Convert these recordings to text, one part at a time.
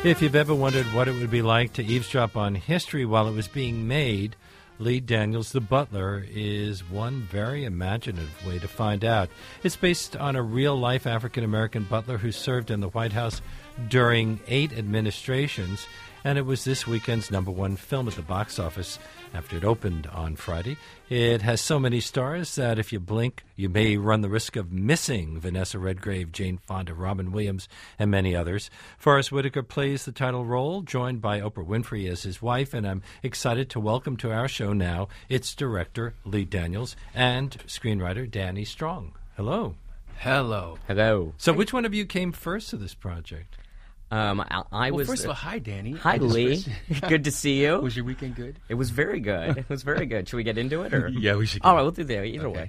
If you've ever wondered what it would be like to eavesdrop on history while it was being made, Lee Daniels, The Butler, is one very imaginative way to find out. It's based on a real-life African-American butler who served in the White House during 8 administrations, and it was this weekend's #1 film at the box office after it opened on Friday. It has so many stars that if you blink, you may run the risk of missing Vanessa Redgrave, Jane Fonda, Robin Williams, and many others. Forrest Whitaker plays the title role, joined by Oprah Winfrey as his wife, and I'm excited to welcome to our show now its director, Lee Daniels, and screenwriter, Danny Strong. Hello. Hello. Hello. So which one of you came first to this project? I was. First of all, hi, Danny. Hi, Lee. Good to see you. Was your weekend good? It was very good. It was very good. Should we get into it? Or? Yeah, we should. All right, we'll do that either way.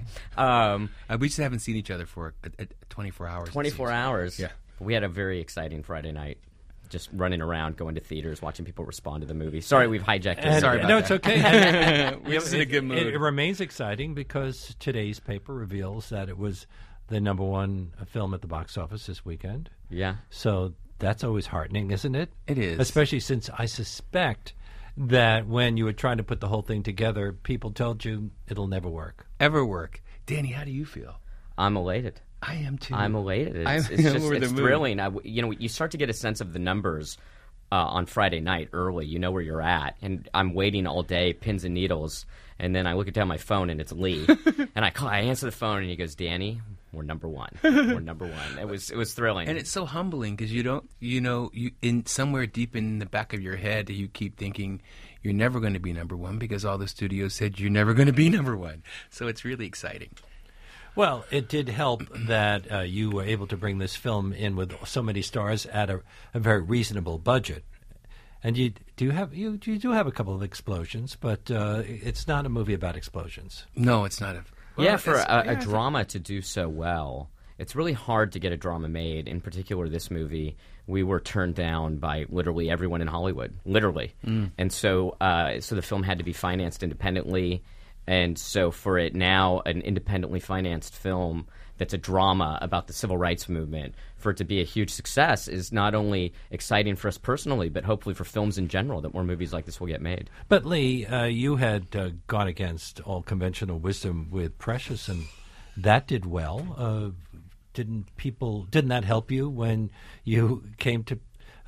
We just haven't seen each other for 24 hours. 24 hours. Yeah. We had a very exciting Friday night. Just running around, going to theaters, watching people respond to the movie. Sorry, we've hijacked it. Sorry about No, that. it's okay. We're just in a good mood. It remains exciting because today's paper reveals that it was the #1 film at the box office this weekend. Yeah. So that's always heartening, isn't it? It is. Especially since I suspect that when you were trying to put the whole thing together, people told you it'll never work. Ever work. Danny, how do you feel? I'm elated. I am too. I'm elated. It's thrilling. You start to get a sense of the numbers on Friday night early. You know where you're at. And I'm waiting all day, pins and needles. And then I look down my phone, and it's Lee. And I answer the phone, and he goes, Danny, we're #1. We're #1. It was thrilling. And it's so humbling because you in somewhere deep in the back of your head, you keep thinking you're never going to be #1 because all the studios said you're never going to be #1. So it's really exciting. Well, it did help that you were able to bring this film in with so many stars at a very reasonable budget. And you do have a couple of explosions, but it's not a movie about explosions. No, it's not. For a drama to do so well, it's really hard to get a drama made. In particular, this movie, we were turned down by literally everyone in Hollywood, literally. And so the film had to be financed independently. And so for it now, an independently financed film that's a drama about the civil rights movement, for it to be a huge success is not only exciting for us personally, but hopefully for films in general, that more movies like this will get made. But Lee, you had gone against all conventional wisdom with Precious, and that did well. Didn't that help you when you came to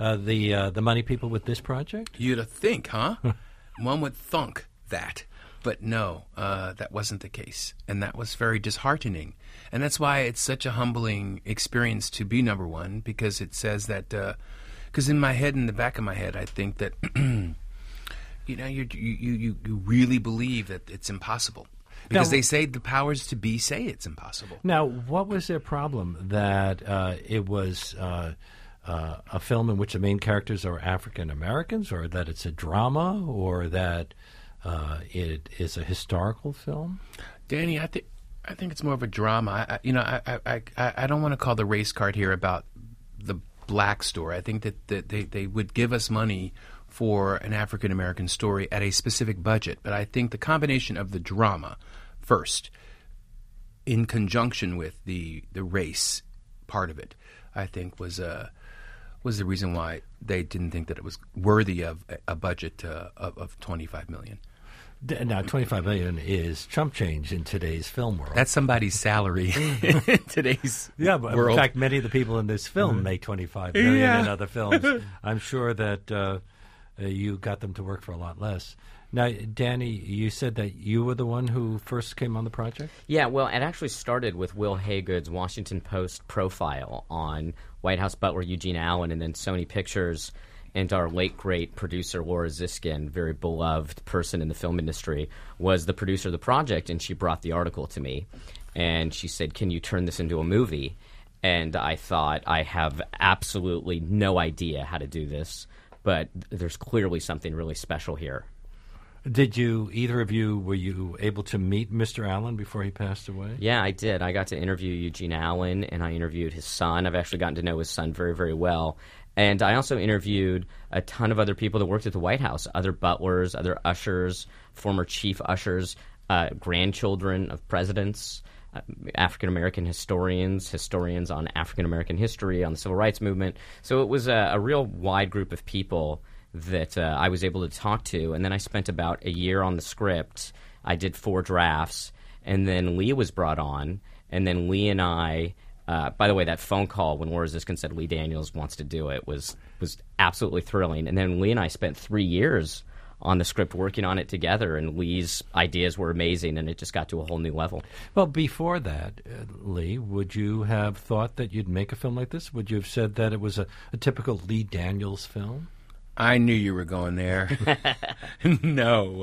the money people with this project? You'd think, huh? One would thunk that. But no, that wasn't the case. And that was very disheartening. And that's why it's such a humbling experience to be #1, because it says that, because in the back of my head, I think that, you really believe that it's impossible. Because they say the powers to be say it's impossible. Now, what was their problem? That it was a film in which the main characters are African Americans, or that it's a drama, or that it is a historical film? Danny, I think it's more of a drama. I don't want to call the race card here about the black story. I think that they would give us money for an African American story at a specific budget. But I think the combination of the drama first, in conjunction with the race part of it, I think was the reason why they didn't think that it was worthy of a budget of $25 million. Now, $25 million is chump change in today's film world. That's somebody's salary in today's but world. In fact, many of the people in this film make $25 million in other films. I'm sure that you got them to work for a lot less. Now, Danny, you said that you were the one who first came on the project? Yeah, well, it actually started with Will Haygood's Washington Post profile on White House butler Eugene Allen, and then Sony Pictures and our late, great producer, Laura Ziskin, very beloved person in the film industry, was the producer of the project, and she brought the article to me. And she said, can you turn this into a movie? And I thought, I have absolutely no idea how to do this, but there's clearly something really special here. Did either of you, were you able to meet Mr. Allen before he passed away? Yeah, I did. I got to interview Eugene Allen, and I interviewed his son. I've actually gotten to know his son very, very well. And I also interviewed a ton of other people that worked at the White House, other butlers, other ushers, former chief ushers, grandchildren of presidents, African American historians on African American history, on the civil rights movement. So it was a real wide group of people that I was able to talk to. And then I spent about a year on the script. I did 4 drafts, and then Lee was brought on, and then Lee and I. By the way, that phone call when Laura Ziskin said Lee Daniels wants to do it was absolutely thrilling. And then Lee and I spent 3 years on the script working on it together, and Lee's ideas were amazing, and it just got to a whole new level. Well, before that, Lee, would you have thought that you'd make a film like this? Would you have said that it was a typical Lee Daniels film? I knew you were going there. No.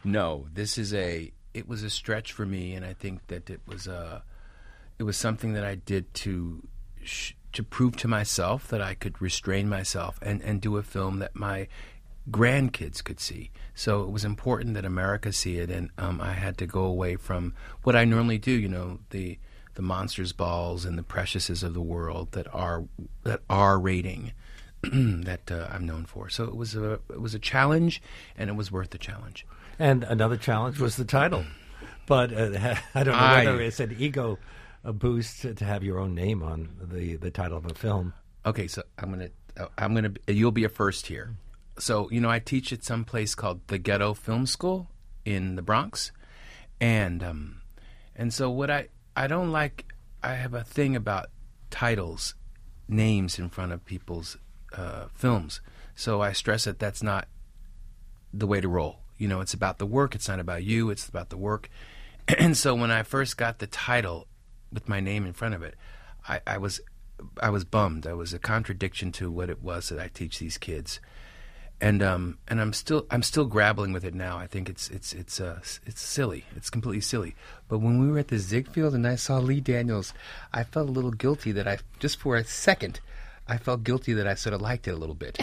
It was a stretch for me, and I think that it was something that I did to prove to myself that I could restrain myself and do a film that my grandkids could see. So it was important that America see it, and I had to go away from what I normally do, the Monsters Balls and the Preciouses of the world that are rating that I'm known for. So it was a challenge, and it was worth the challenge. And another challenge was the title. But I don't know whether it's an ego boost to have your own name on the title of a film. Okay, so you'll be a first here. So, I teach at some place called the Ghetto Film School in the Bronx. And so what I don't like, I have a thing about titles, names in front of people's films. So I stress that that's not the way to roll. It's about the work. It's not about you. It's about the work. And so when I first got the title with my name in front of it, I was bummed. I was a contradiction to what it was that I teach these kids. And I'm still grappling with it now. I think it's silly. It's completely silly. But when we were at the Ziegfeld and I saw Lee Daniels, I felt a little guilty that just for a second, I felt guilty that I sort of liked it a little bit.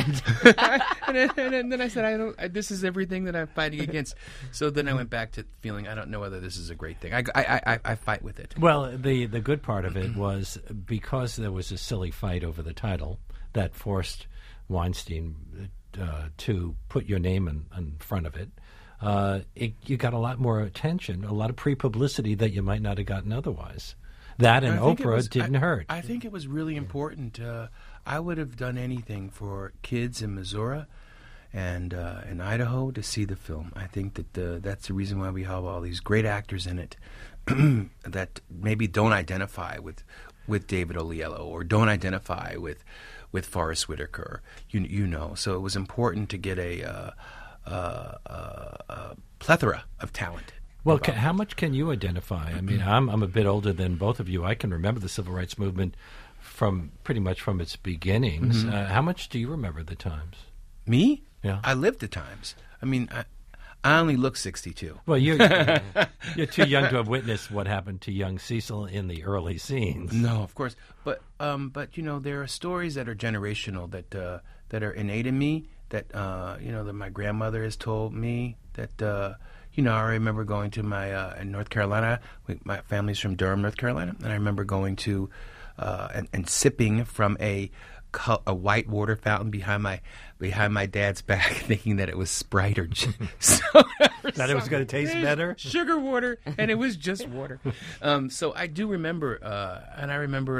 and then I said, this is everything that I'm fighting against. So then I went back to feeling, I don't know whether this is a great thing. I fight with it. Well, the good part of it was because there was a silly fight over the title that forced Weinstein to put your name in front of it. You got a lot more attention, a lot of pre-publicity that you might not have gotten otherwise. That and Oprah didn't hurt. I think it was really important. I would have done anything for kids in Missouri and in Idaho to see the film. I think that that's the reason why we have all these great actors in it that maybe don't identify with David Oyelowo or don't identify with Forrest Whitaker. So it was important to get a plethora of talent. Well, how much can you identify? I mean, I'm a bit older than both of you. I can remember the civil rights movement from pretty much from its beginnings. How much do you remember the times? Me? Yeah. I lived the times. I mean, I only look 62. Well, you're too young to have witnessed what happened to young Cecil in the early scenes. No, of course. But there are stories that are generational that are innate in me that that my grandmother has told me that. I remember going to in North Carolina. My family's from Durham, North Carolina, and I remember going to and sipping from a white water fountain behind my dad's back, thinking that it was Sprite or that it was going to taste better, sugar water, and it was just water. So I do remember, and I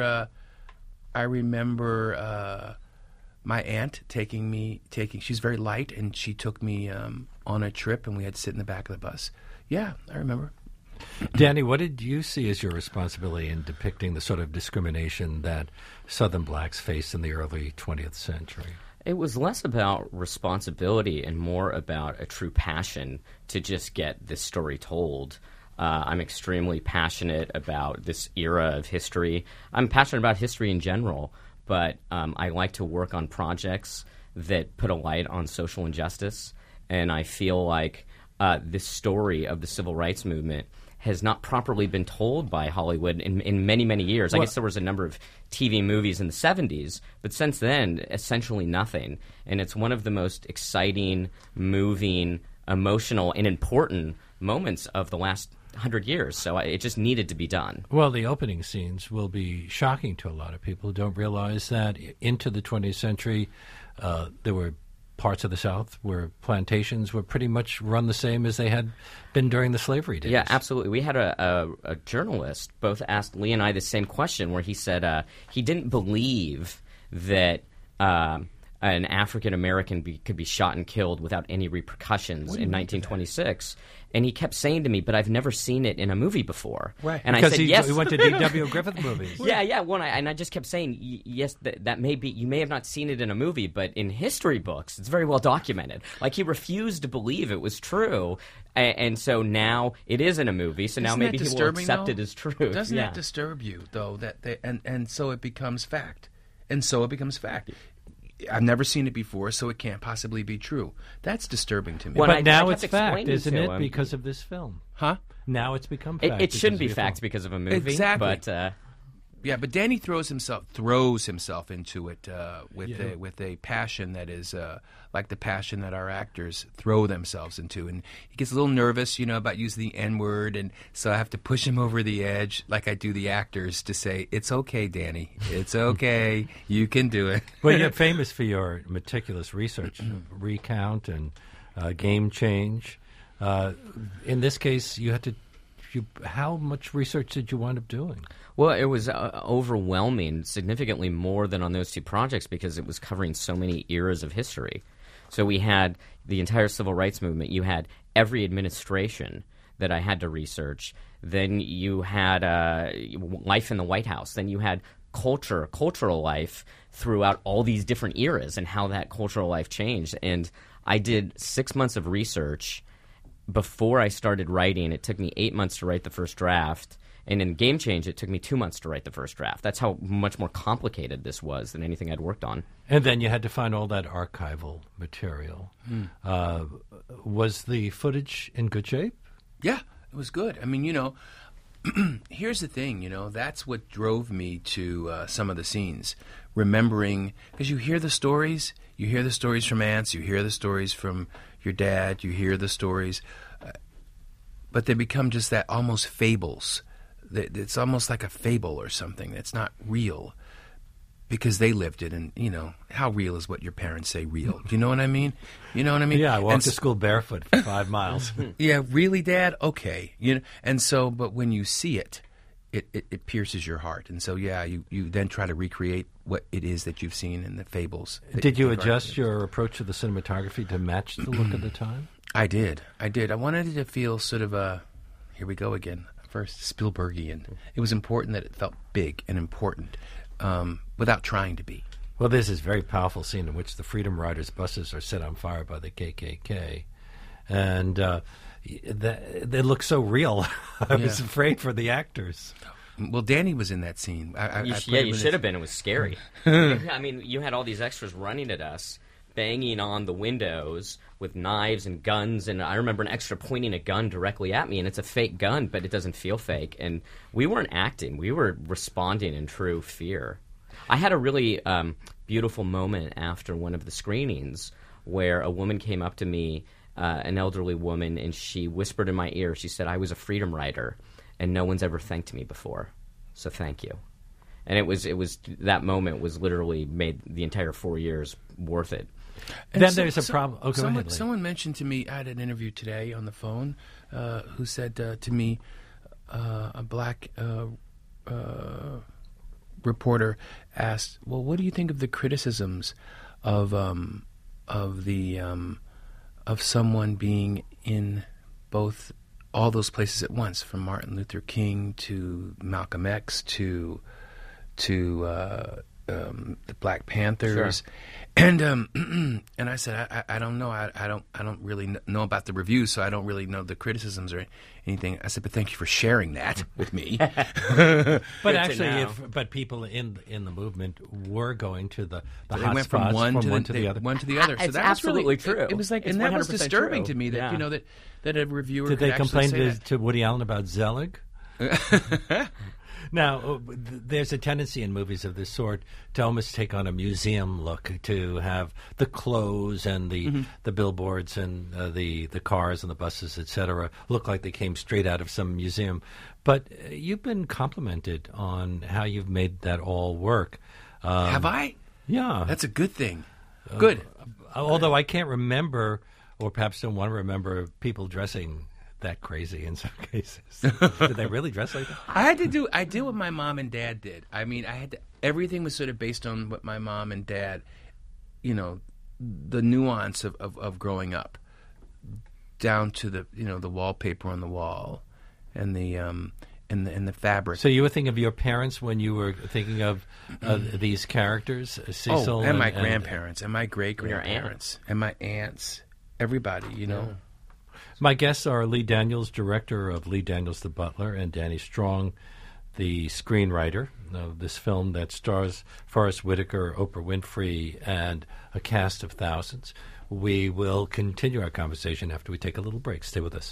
remember my aunt taking. She's very light, and she took me on a trip, and we had to sit in the back of the bus. Yeah, I remember. Danny, what did you see as your responsibility in depicting the sort of discrimination that Southern blacks faced in the early 20th century? It was less about responsibility and more about a true passion to just get this story told. I'm extremely passionate about this era of history. I'm passionate about history in general, but I like to work on projects that put a light on social injustice. And I feel like this story of the civil rights movement has not properly been told by Hollywood in many, many years. I guess there was a number of TV movies in the 70s, but since then, essentially nothing. And it's one of the most exciting, moving, emotional, and important moments of the last 100 years. So it just needed to be done. Well, the opening scenes will be shocking to a lot of people who don't realize that into the 20th century, there were parts of the South where plantations were pretty much run the same as they had been during the slavery days. Yeah, absolutely. We had a journalist both asked Lee and I the same question, where he said he didn't believe that an African American could be shot and killed without any repercussions in 1926. And he kept saying to me, "But I've never seen it in a movie before." Right. And Because I said, "Yes." he went to D.W. Griffith movies. Yeah. Well, and I just kept saying, "Yes, that may be. You may have not seen it in a movie, but in history books, it's very well documented." Like, he refused to believe it was true, and so now it is in a movie. So now Isn't maybe that he will disturbing, accept though? it as true. Doesn't Yeah. that disturb you, though? And so it becomes fact. And so it becomes fact. I've never seen it before, so it can't possibly be true. That's disturbing to me. Well, But I now kept it's fact, explaining isn't to it, him- because of this film? Huh? Now it's become fact. It shouldn't be because of your fact film. because of a movie. Exactly. But Yeah, but Danny throws himself into it with a passion that is like the passion that our actors throw themselves into, and he gets a little nervous, about using the N-word, and so I have to push him over the edge, like I do the actors, to say, "It's okay, Danny. It's okay. You can do it." Well, you're famous for your meticulous research, recount and game change. In this case, you had to. How much research did you wind up doing? Well, it was overwhelming, significantly more than on those two projects, because it was covering so many eras of history. So we had the entire civil rights movement. You had every administration that I had to research. Then you had life in the White House. Then you had cultural life throughout all these different eras and how that cultural life changed. And I did 6 months of research before I started writing. It took me 8 months to write the first draft. And in Game Change, it took me 2 months to write the first draft. That's how much more complicated this was than anything I'd worked on. And then you had to find all that archival material. Was the footage in good shape? Yeah, it was good. I mean, here's the thing, that's what drove me to some of the scenes. Remembering, because you hear the stories from aunts, you hear the stories from your dad, you hear the stories, but they become just that almost fables. It's almost like a fable or something. It's not real because they lived it, and how real is what your parents say real? Do you know what I mean? Yeah, I walked to school barefoot for 5 miles. Yeah, really, Dad? Okay. And so, but when you see it, it pierces your heart. And so, yeah, you then try to recreate what it is that you've seen in the fables. Did you adjust your approach to the cinematography to match the look of the time? I did. I wanted it to feel sort of here we go again, first Spielbergian. It was important that it felt big and important without trying to be. Well, there's this very powerful scene in which the Freedom Riders buses are set on fire by the KKK. And they look so real. I was afraid for the actors. Well, Danny was in that scene. You should have been. It was scary. I mean, you had all these extras running at us, banging on the windows with knives and guns, and I remember an extra pointing a gun directly at me, and it's a fake gun, but it doesn't feel fake. And we weren't acting. We were responding in true fear. I had a really beautiful moment after one of the screenings where a woman came up to me, an elderly woman, and she whispered in my ear, she said, "I was a freedom rider, and no one's ever thanked me before, so thank you." And it was that moment was literally made the entire 4 years worth it. And then there's a problem. Oh, go ahead, Lee. Someone mentioned to me, I had an interview today on the phone, who said to me, a black reporter asked, "Well, what do you think of the criticisms of someone being in both all those places at once, from Martin Luther King to Malcolm X to the Black Panthers?" Sure. And I said, I don't know. I don't really know about the reviews, so I don't really know the criticisms or anything. I said, but thank you for sharing that with me. But actually, know. but people in the movement were going to the They hot went spots from one to the other. one to the other. So It's that was absolutely really true. It was like, It's and that was 100% disturbing true. to me that Yeah. that a reviewer Did could they actually complain say that. to Woody Allen about Zelig? Now, there's a tendency in movies of this sort to almost take on a museum look, to have the clothes and the billboards and the cars and the buses, etc., look like they came straight out of some museum. But you've been complimented on how you've made that all work. Have I? Yeah. That's a good thing. Good. Although I can't remember, or perhaps don't want to remember, people dressing that crazy in some cases. Did they really dress like that? I did what my mom and dad did. I mean, everything was sort of based on what my mom and dad, the nuance of growing up, down to the wallpaper on the wall, and the fabric. So you were thinking of your parents when you were thinking of these characters, Cecil, and my grandparents, and my great-grandparents, and my aunts, everybody, Yeah. My guests are Lee Daniels, director of Lee Daniels the Butler, and Danny Strong, the screenwriter of this film that stars Forrest Whitaker, Oprah Winfrey, and a cast of thousands. We will continue our conversation after we take a little break. Stay with us.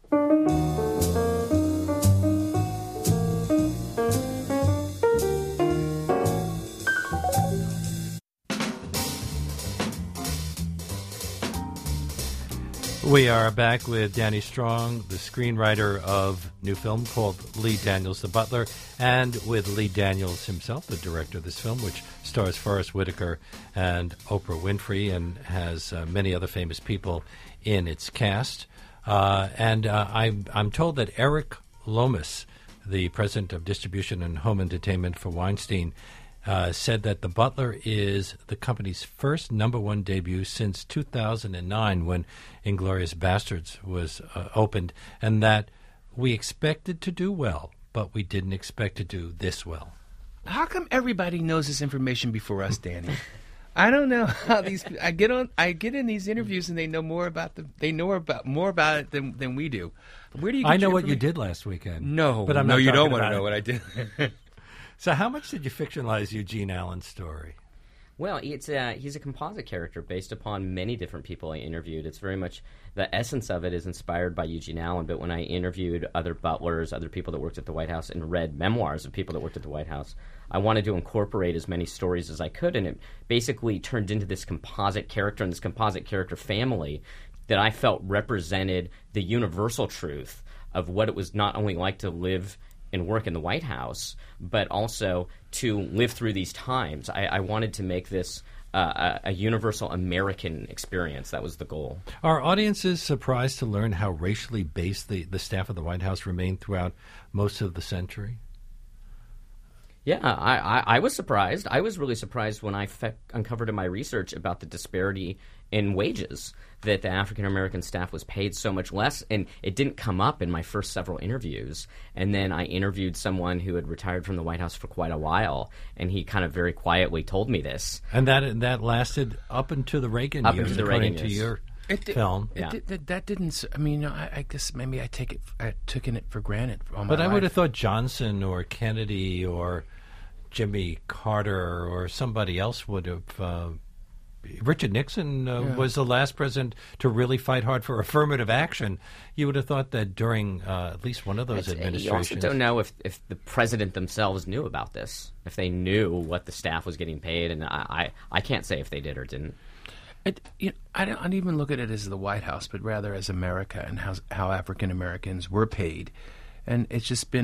We are back with Danny Strong, the screenwriter of a new film called Lee Daniels the Butler, and with Lee Daniels himself, the director of this film, which stars Forrest Whitaker and Oprah Winfrey and has many other famous people in its cast. I'm told that Eric Lomas, the president of distribution and home entertainment for Weinstein, said that The Butler is the company's first #1 debut since 2009 when Inglourious Bastards was opened, and that we expected to do well, but we didn't expect to do this well. How come everybody knows this information before us, Danny? I don't know how these. I get in these interviews and they know more about more about it than we do. Where do you? Get I know what you did last weekend. No, but I'm not. You don't want to know what I did. So how much did you fictionalize Eugene Allen's story? Well, he's a composite character based upon many different people I interviewed. It's very much, the essence of it is inspired by Eugene Allen, but when I interviewed other butlers, other people that worked at the White House, and read memoirs of people that worked at the White House, I wanted to incorporate as many stories as I could, and it basically turned into this composite character and this composite character family that I felt represented the universal truth of what it was not only like to live and work in the White House, but also to live through these times. I wanted to make this a universal American experience. That was the goal. Are audiences surprised to learn how racially based the staff of the White House remained throughout most of the century? Yeah, I was surprised. I was really surprised when I uncovered in my research about the disparity in wages, that the African-American staff was paid so much less, and it didn't come up in my first several interviews. And then I interviewed someone who had retired from the White House for quite a while, and he kind of very quietly told me this. And that lasted up into the Reagan years, according to your film. That didn't. I mean, I guess maybe I took it for granted all my But I life. would have thought Johnson or Kennedy or Jimmy Carter or somebody else would have. Richard Nixon was the last president to really fight hard for affirmative action. You would have thought that during at least one of those administrations. You also don't know if the president themselves knew about this, if they knew what the staff was getting paid, and I can't say if they did or didn't. I don't even look at it as the White House, but rather as America and how African Americans were paid, and it's just been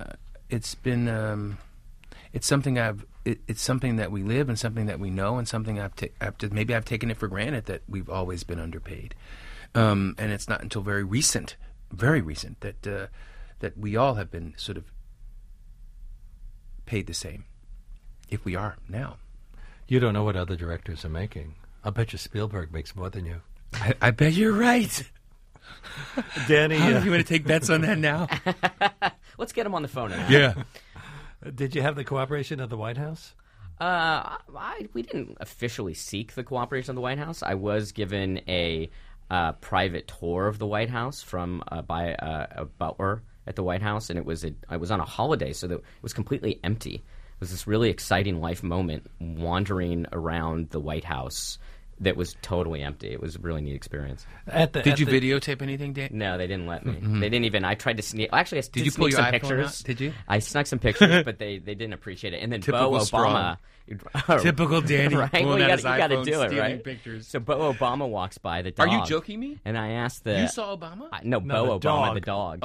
it's something that we live and something that we know and something maybe I've taken it for granted that we've always been underpaid, and it's not until very recent that we all have been sort of paid the same, if we are now. You don't know what other directors are making. I'll bet you Spielberg makes more than you. I bet you're right. Danny, you want to take bets on that now? Let's get him on the phone now. Yeah. Did you have the cooperation of the White House? We didn't officially seek the cooperation of the White House. I was given a private tour of the White House by a butler at the White House, and I was on a holiday, so that it was completely empty. It was this really exciting life moment wandering around the White House that was totally empty. It was a really neat experience. Did you videotape anything, Dan? No, they didn't let me. Mm-hmm. They didn't even. I tried to sneak. Actually, I did you pull your some iPhone pictures. Out? Did you? I snuck some pictures, but they didn't appreciate it. And then Typical Bo Obama. Typical Danny. Right? Well, you got to do it, right? Pictures. So Bo Obama walks by the dog. Are you joking me? And I asked You saw Obama? No, Bo Obama, the dog. Oh.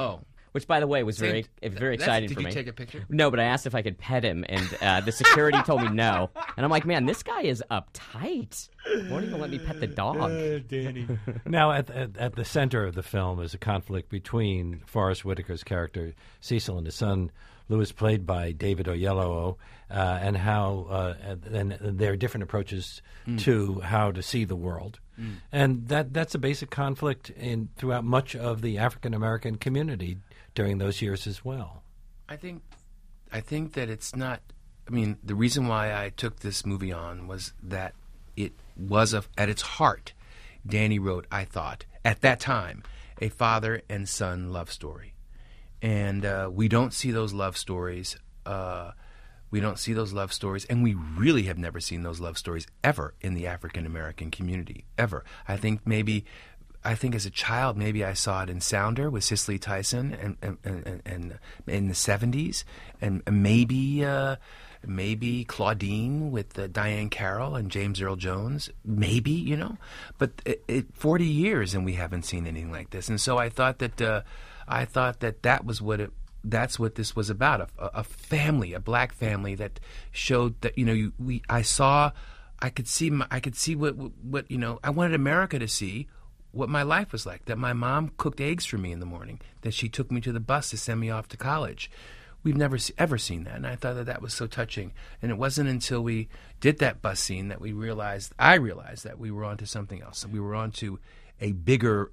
which, by the way, was very exciting for me. Did you take a picture? No, but I asked if I could pet him, and the security told me no. And I'm like, man, this guy is uptight. Won't even let me pet the dog. Danny. Now, at the center of the film is a conflict between Forrest Whitaker's character Cecil and his son Louis, played by David Oyelowo, and how and there are different approaches to how to see the world. And that's a basic conflict throughout much of the African American community during those years as well. I think that it's not. I mean, the reason why I took this movie on was that it was at its heart. Danny wrote, I thought, at that time, a father and son love story, and we don't see those love stories. We don't see those love stories, and we really have never seen those love stories ever in the African American community, ever. I think as a child, maybe I saw it in Sounder with Cicely Tyson and in the 70s, and maybe Claudine with Diane Carroll and James Earl Jones, maybe, But 40 years and we haven't seen anything like this, and so I thought that was what it. That's what this was about, a family, a black family that showed that, I could see what I wanted America to see what my life was like, that my mom cooked eggs for me in the morning, that she took me to the bus to send me off to college. We've never ever seen that, and I thought that was so touching. And it wasn't until we did that bus scene that I realized that we were onto something else. We were onto a bigger,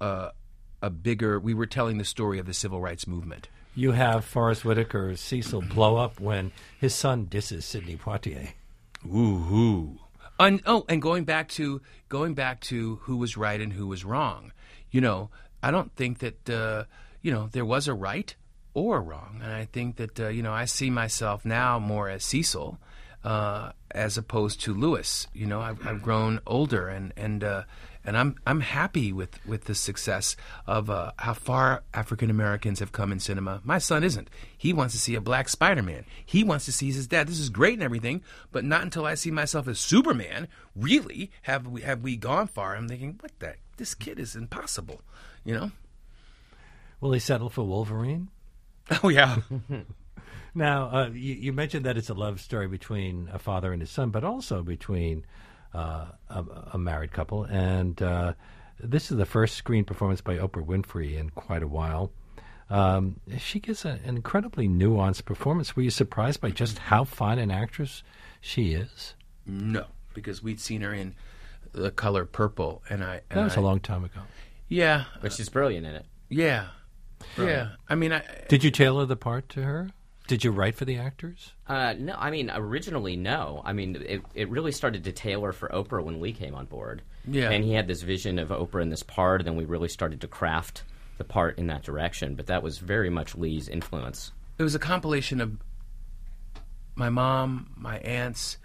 we were telling the story of the civil rights movement. You have Forrest Whitaker, Cecil, blow up when his son disses Sidney Poitier. Ooh. And going back to who was right and who was wrong. I don't think that there was a right or a wrong, and I think that I see myself now more as Cecil as opposed to Louis. I've grown older, and I'm happy with the success of how far African Americans have come in cinema. My son isn't. He wants to see a black Spider-Man. He wants to see his dad. This is great and everything, but not until I see myself as Superman. Really, have we gone far? I'm thinking, this kid is impossible. Will he settle for Wolverine? Oh yeah. Now, you mentioned that it's a love story between a father and his son, but also between a married couple. And this is the first screen performance by Oprah Winfrey in quite a while. She gives an incredibly nuanced performance. Were you surprised by just how fine an actress she is? No, because we'd seen her in The Color Purple, that was a long time ago. Yeah, but she's brilliant in it. Yeah, brilliant. Yeah. I mean, did you tailor the part to her? Did you write for the actors? No, I mean, originally, no. I mean, it really started to tailor for Oprah when Lee came on board. Yeah. And he had this vision of Oprah in this part, and then we really started to craft the part in that direction. But that was very much Lee's influence. It was a compilation of my mom, my aunts,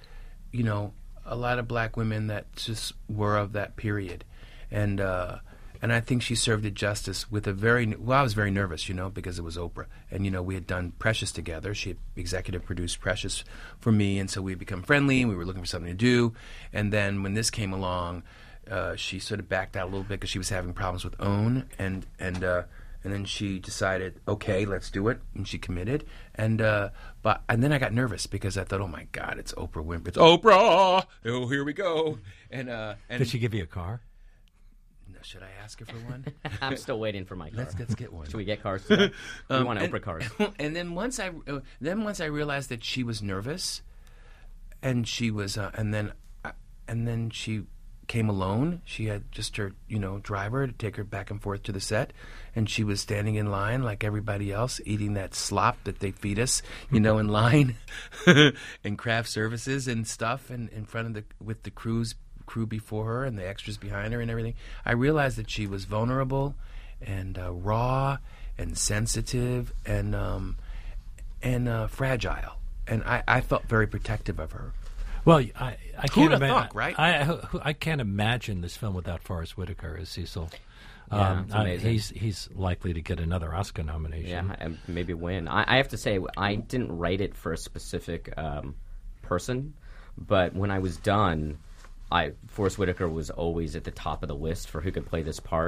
a lot of black women that just were of that period. And I think she served it justice with I was very nervous, because it was Oprah. And, we had done Precious together. She had executive produced Precious for me, and so we had become friendly, and we were looking for something to do. And then when this came along, she sort of backed out a little bit because she was having problems with OWN. And then she decided, okay, let's do it. And she committed. And then I got nervous because I thought, oh, my God, it's Oprah Winfrey. It's Oprah! Oh, here we go. And did she give you a car? Should I ask her for one? I'm still waiting for my car. Let's get one. Should we get cars today? We want Oprah cars. And then once I realized that she was nervous, and she was, and then she came alone. She had just her, driver to take her back and forth to the set, and she was standing in line like everybody else, eating that slop that they feed us, in line, and craft services and stuff, and in front of with the crew before her and the extras behind her and everything. I realized that she was vulnerable and raw and sensitive and fragile, and I felt very protective of her. Well, I can't imagine, right? I can't imagine this film without Forrest Whitaker as Cecil. Yeah, it's amazing. He's likely to get another Oscar nomination. Yeah, and maybe win. I have to say, I didn't write it for a specific person, but when I was done, Forrest Whitaker was always at the top of the list for who could play this part.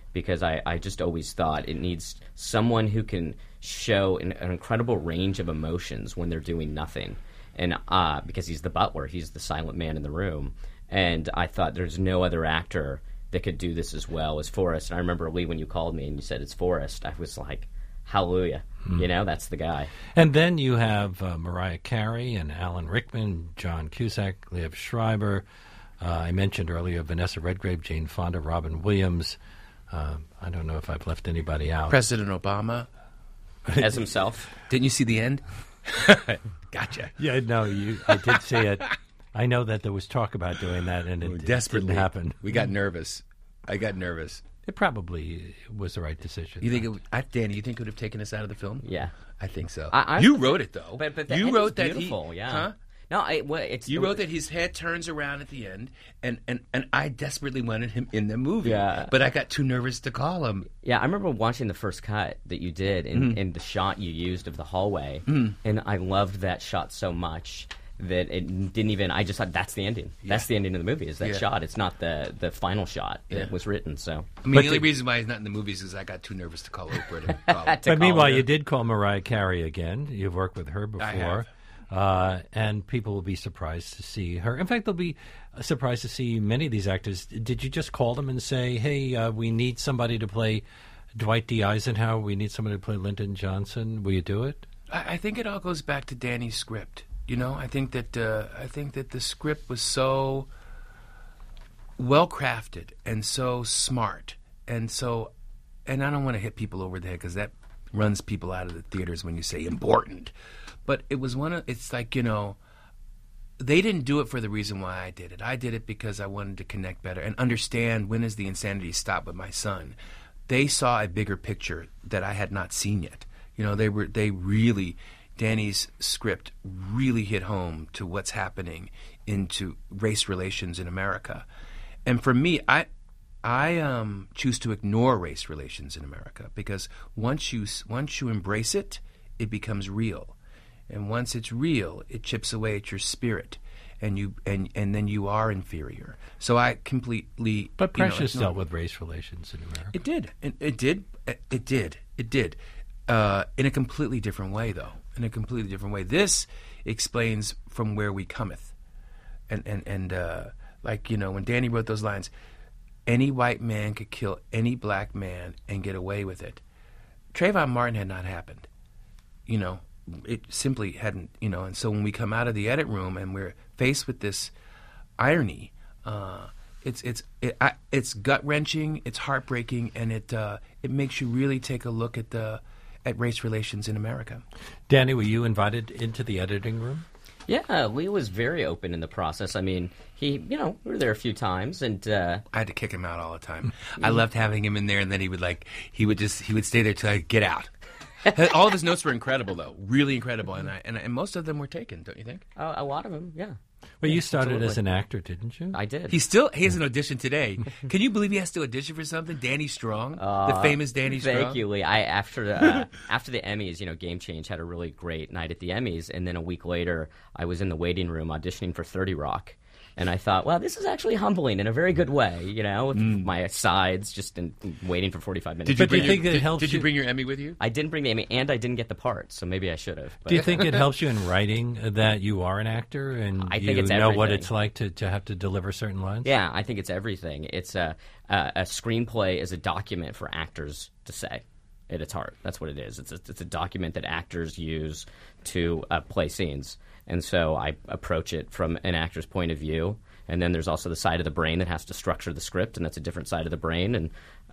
because I just always thought it needs someone who can show an incredible range of emotions when they're doing nothing. And because he's the butler, he's the silent man in the room. And I thought there's no other actor that could do this as well as Forrest. And I remember, Lee, when you called me and you said it's Forrest, I was like, hallelujah. That's the guy. And then you have Mariah Carey and Alan Rickman, John Cusack, Liev Schreiber. I mentioned earlier Vanessa Redgrave, Jane Fonda, Robin Williams. I don't know if I've left anybody out. President Obama. As himself. Didn't you see the end? Gotcha. Yeah, no, I did see it. I know that there was talk about doing that, and it didn't happen. We got nervous. I got nervous. It probably was the right decision. You think, Danny? You think it would have taken us out of the film? Yeah, I think so. You wrote it though. But the you end wrote is that beautiful. he, yeah. Huh? No, you wrote that his head turns around at the end, and I desperately wanted him in the movie. Yeah. But I got too nervous to call him. Yeah, I remember watching the first cut that you did and the shot you used of the hallway, and I loved that shot so much that it didn't even. I just thought that's the ending. Yeah. That's the ending of the movie. Is that shot? It's not the final shot that was written. So I mean, the only reason why he's not in the movies is I got too nervous to call Oprah to call him. But meanwhile, you did call Mariah Carey again. You've worked with her before. I have. And people will be surprised to see her. In fact, they'll be surprised to see many of these actors. Did you just call them and say, hey, we need somebody to play Dwight D. Eisenhower, we need somebody to play Lyndon Johnson? Will you do it? I think it all goes back to Danny's script. You know, I think that the script was so well crafted and so smart and I don't want to hit people over the head because that runs people out of the theaters when you say important. But it was it's like, you know, they didn't do it for the reason why I did it. I did it because I wanted to connect better and understand when does the insanity stop with my son. They saw a bigger picture that I had not seen yet. You know, Danny's script really hit home to what's happening into race relations in America. And for me, I choose to ignore race relations in America because once you embrace it, it becomes real. And once it's real, it chips away at your spirit, and then you are inferior. So I completely. But Precious dealt with race relations in America. It did. It did. In a completely different way, though. In a completely different way. This explains from where we cometh, and like, you know, when Danny wrote those lines, any white man could kill any black man and get away with it. Trayvon Martin had not happened, you know. It simply hadn't, you know. And so when we come out of the edit room and we're faced with this irony, it's gut wrenching, it's heartbreaking, and it makes you really take a look at race relations in America. Danny, were you invited into the editing room? Yeah, Lee was very open in the process. I mean, we were there a few times, and I had to kick him out all the time. I loved having him in there, and then he would stay there till I get out. All of his notes were incredible, though, really incredible, and most of them were taken, don't you think? A lot of them, yeah. Well, you started as an actor, didn't you? I did. He has an audition today. Can you believe he has to audition for something? Danny Strong, the famous Danny Strong. Thank you, Lee. After the Emmys, Game Change had a really great night at the Emmys, and then a week later, I was in the waiting room auditioning for 30 Rock. And I thought, well, this is actually humbling in a very good way, with my sides just waiting for 45 minutes. Did you bring your Emmy with you? I didn't bring the Emmy, and I didn't get the part, so maybe I should have. Do you think it helps you in writing that you are an actor and I think it's know everything. what it's like to have to deliver certain lines? Yeah, I think it's everything. It's a screenplay is a document for actors to say at its heart. That's what it is. It's a document that actors use to play scenes. And so I approach it from an actor's point of view. And then there's also the side of the brain that has to structure the script, and that's a different side of the brain. And,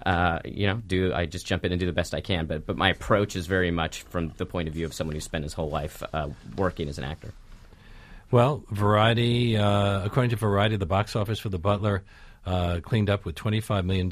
I just jump in and do the best I can. But my approach is very much from the point of view of someone who spent his whole life working as an actor. Well, Variety, according to Variety, the box office for The Butler cleaned up with $25 million.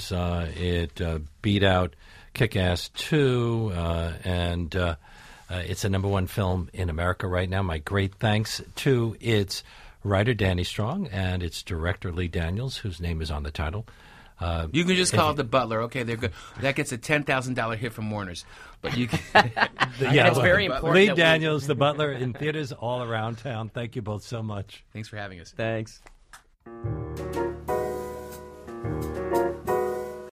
It beat out Kick-Ass 2, and it's a number one film in America right now. My great thanks to its writer, Danny Strong, and its director, Lee Daniels, whose name is on the title. You can just call it The Butler. Okay, they're good. That gets a $10,000 hit from Warner's. But you can... it's very important. Lee Daniels, The Butler, in theaters all around town. Thank you both so much. Thanks for having us. Thanks.